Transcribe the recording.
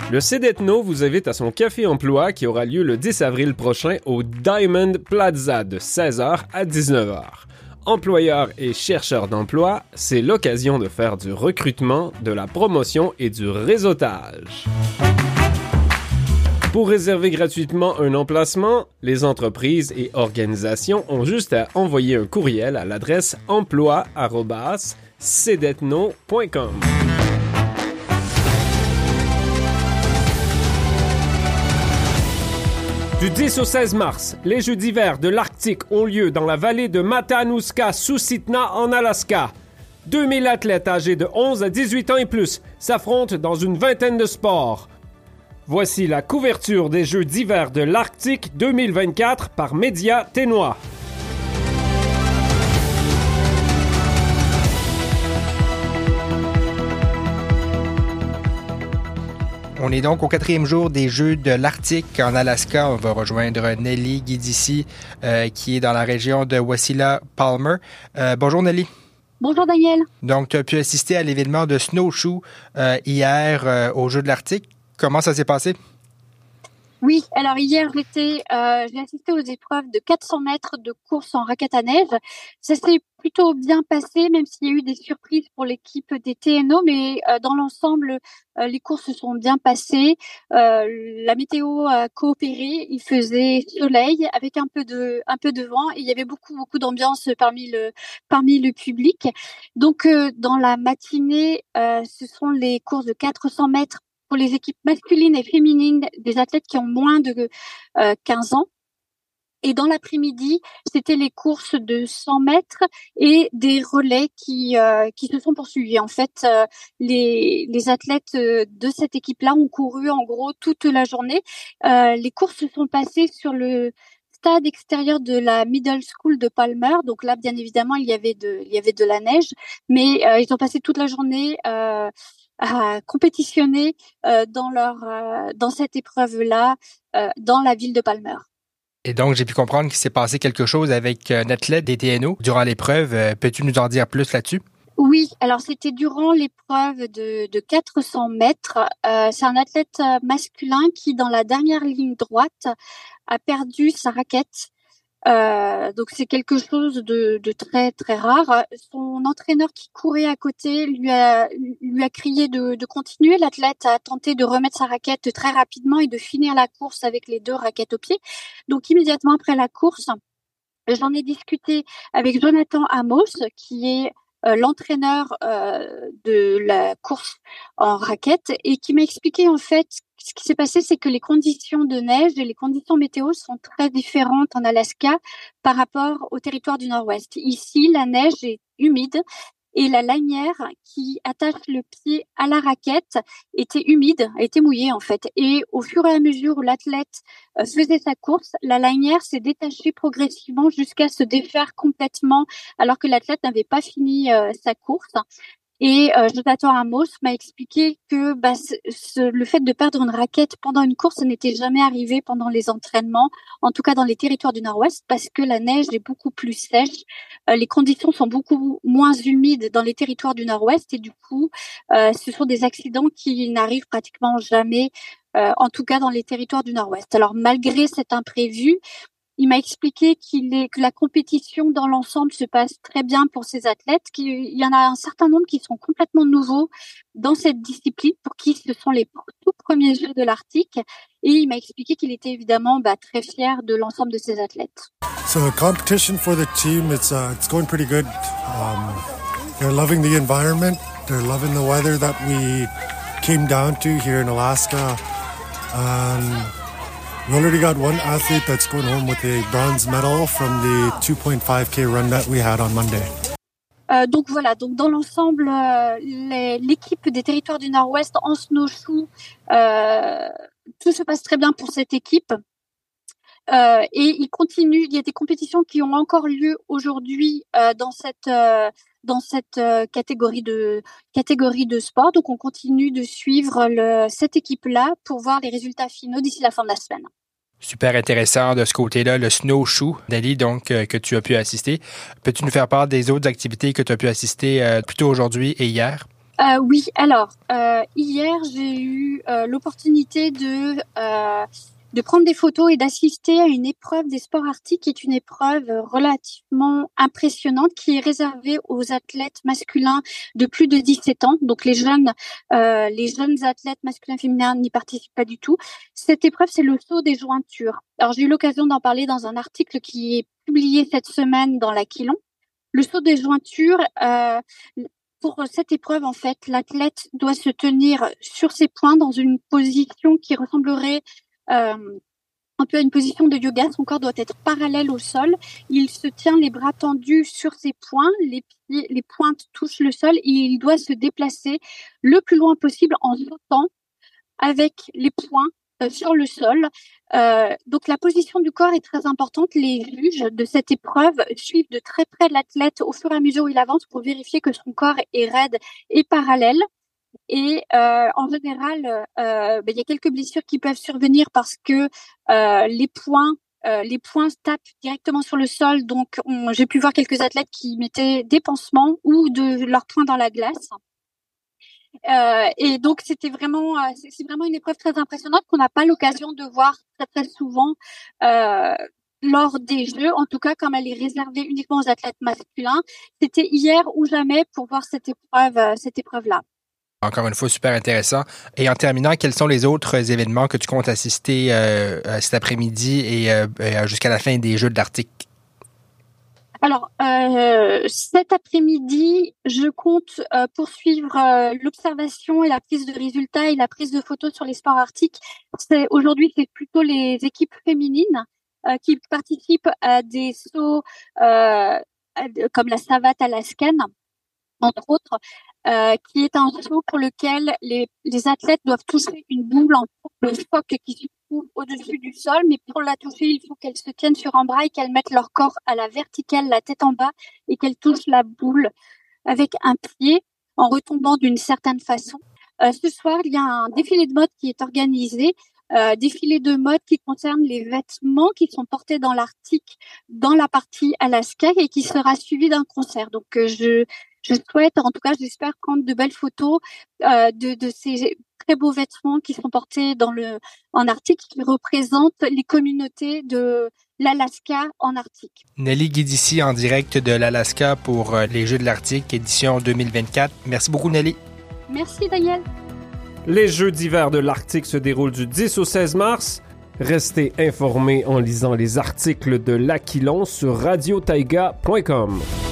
Le CEDETNO vous invite à son Café Emploi qui aura lieu le 10 avril prochain au Diamond Plaza de 16h à 19h. Employeurs et chercheurs d'emploi, c'est l'occasion de faire du recrutement, de la promotion et du réseautage. Pour réserver gratuitement un emplacement, les entreprises et organisations ont juste à envoyer un courriel à l'adresse emploi@cedetno.com. Du 10 au 16 mars, les Jeux d'hiver de l'Arctique ont lieu dans la vallée de Matanuska-Susitna en Alaska. 2000 athlètes âgés de 11 à 18 ans et plus s'affrontent dans une vingtaine de sports. Voici la couverture des Jeux d'hiver de l'Arctique 2024 par Média Ténois. On est donc au 4e jour des Jeux de l'Arctique en Alaska. On va rejoindre Nelly Guidici, qui est dans la région de Wasilla-Palmer. Bonjour Nelly. Bonjour Daniel. Donc, tu as pu assister à l'événement de snowshoe hier aux Jeux de l'Arctique. Comment ça s'est passé? Oui, alors hier j'ai assisté aux épreuves de 400 mètres de course en raquette à neige. Ça s'est plutôt bien passé, même s'il y a eu des surprises pour l'équipe des TNO, mais dans l'ensemble, les courses se sont bien passées. La météo a coopéré, il faisait soleil avec un peu de vent et il y avait beaucoup d'ambiance parmi le public. Donc dans la matinée, ce sont les courses de 400 mètres pour les équipes masculines et féminines des athlètes qui ont moins de 15 ans. Et dans l'après-midi, c'était les courses de 100 mètres et des relais qui se sont poursuivis. En fait, les athlètes de cette équipe-là ont couru en gros toute la journée. Les courses se sont passées sur le stade extérieur de la Middle School de Palmer. Donc là, bien évidemment, il y avait de la neige, mais ils ont passé toute la journée à compétitionner dans cette épreuve-là dans la ville de Palmer. Et donc, j'ai pu comprendre qu'il s'est passé quelque chose avec un athlète des TNO durant l'épreuve. Peux-tu nous en dire plus là-dessus? Oui, alors c'était durant l'épreuve de 400 mètres. C'est un athlète masculin qui, dans la dernière ligne droite, a perdu sa raquette. Donc c'est quelque chose de très très rare. Son entraîneur qui courait à côté lui a crié de continuer. L'athlète a tenté de remettre sa raquette très rapidement et de finir la course avec les 2 raquettes au pied. Donc immédiatement après la course, j'en ai discuté avec Jonathan Amos, qui est l'entraîneur de la course en raquette et qui m'a expliqué en fait ce qui s'est passé, c'est que les conditions de neige et les conditions météo sont très différentes en Alaska par rapport au territoire du Nord-Ouest. Ici, la neige est humide et la lanière qui attache le pied à la raquette était humide, était mouillée en fait. Et au fur et à mesure où l'athlète faisait sa course, la lanière s'est détachée progressivement jusqu'à se défaire complètement alors que l'athlète n'avait pas fini sa course. Et Jonathan Amos m'a expliqué que le fait de perdre une raquette pendant une course, ça n'était jamais arrivé pendant les entraînements, en tout cas dans les territoires du Nord-Ouest, parce que la neige est beaucoup plus sèche, les conditions sont beaucoup moins humides dans les territoires du Nord-Ouest et du coup, ce sont des accidents qui n'arrivent pratiquement jamais, en tout cas dans les territoires du Nord-Ouest. Alors malgré cet imprévu, il m'a expliqué que la compétition dans l'ensemble se passe très bien pour ces athlètes, qu'il y en a un certain nombre qui sont complètement nouveaux dans cette discipline, pour qui ce sont les tout premiers Jeux de l'Arctique. Et il m'a expliqué qu'il était évidemment très fier de l'ensemble de ces athlètes. So the competition for the team, it's going pretty good. They're loving the environment. They're loving the weather that we came down to here in Alaska. We already got one athlete that's going home with a bronze medal from the 2.5K run that we had on Monday. Donc voilà, donc dans l'ensemble, l'équipe des territoires du Nord-Ouest en snowshoe, tout se passe très bien pour cette équipe. Et il continue, il y a des compétitions qui ont encore lieu aujourd'hui dans cette catégorie de sport. Donc on continue de suivre cette équipe-là pour voir les résultats finaux d'ici la fin de la semaine. Super intéressant de ce côté-là, le snowshoe, Nelly, donc, que tu as pu assister. Peux-tu nous faire part des autres activités que tu as pu assister plus tôt aujourd'hui et hier? Oui, alors hier j'ai eu l'opportunité de prendre des photos et d'assister à une épreuve des sports arctiques qui est une épreuve relativement impressionnante qui est réservée aux athlètes masculins de plus de 17 ans. Donc les jeunes athlètes masculins et féminins n'y participent pas du tout. Cette épreuve, c'est le saut des jointures. Alors j'ai eu l'occasion d'en parler dans un article qui est publié cette semaine dans l'Aquilon. Le saut des jointures, pour cette épreuve, en fait, l'athlète doit se tenir sur ses poings dans une position qui ressemblerait un peu à une position de yoga. Son corps doit être parallèle au sol. Il se tient les bras tendus sur ses poings, les pointes touchent le sol et il doit se déplacer le plus loin possible en sautant avec les poings sur le sol. Donc la position du corps est très importante. Les juges de cette épreuve suivent de très près l'athlète au fur et à mesure où il avance pour vérifier que son corps est raide et parallèle. Et en général, il y a quelques blessures qui peuvent survenir parce que les poings tapent directement sur le sol. Donc j'ai pu voir quelques athlètes qui mettaient des pansements ou de leurs poings dans la glace. Et donc c'est vraiment une épreuve très impressionnante qu'on n'a pas l'occasion de voir très très souvent lors des Jeux, en tout cas comme elle est réservée uniquement aux athlètes masculins. C'était hier ou jamais pour voir cette épreuve-là. Encore une fois, super intéressant. Et en terminant, quels sont les autres événements que tu comptes assister cet après-midi et jusqu'à la fin des Jeux de l'Arctique? Alors, cet après-midi, je compte poursuivre l'observation et la prise de résultats et la prise de photos sur les sports arctiques. Aujourd'hui, c'est plutôt les équipes féminines qui participent à des sauts comme la savate alaskane, entre autres, qui est un saut pour lequel les athlètes doivent toucher une boule en forme de phoque qui se trouve au-dessus du sol, mais pour la toucher, il faut qu'elles se tiennent sur un bras et qu'elles mettent leur corps à la verticale, la tête en bas, et qu'elles touchent la boule avec un pied en retombant d'une certaine façon. Ce soir, il y a un défilé de mode qui est organisé, défilé de mode qui concerne les vêtements qui sont portés dans l'Arctique, dans la partie Alaska, et qui sera suivi d'un concert. Donc, je souhaite, en tout cas, j'espère prendre de belles photos de ces très beaux vêtements qui sont portés en Arctique, qui représentent les communautés de l'Alaska en Arctique. Nelly Guidici en direct de l'Alaska pour les Jeux de l'Arctique, édition 2024. Merci beaucoup, Nelly. Merci, Daniel. Les Jeux d'hiver de l'Arctique se déroulent du 10 au 16 mars. Restez informés en lisant les articles de l'Aquilon sur radiotaiga.com.